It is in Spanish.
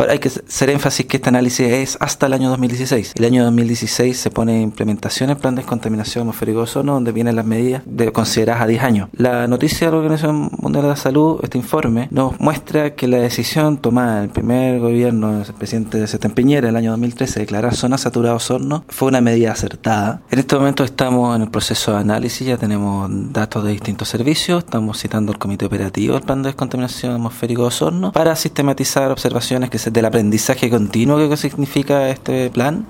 hay que hacer énfasis que este análisis es hasta el año 2016. El año 2016 se pone en implementación el plan de descontaminación atmosférico de ozono, donde vienen las medidas consideradas a 10 años. La noticia de la Organización Mundial de la Salud, este informe, nos muestra que la decisión tomada en el primer gobierno del presidente Sebastián Piñera en el año 2013 de declarar zona saturada de ozono fue una medida acertada. En este momento estamos en el proceso de análisis, ya tenemos datos de distintos servicios, estamos citando al comité operativo del plan de descontaminación atmosférico de ozono para sistematizar observaciones que es del aprendizaje continuo que significa este plan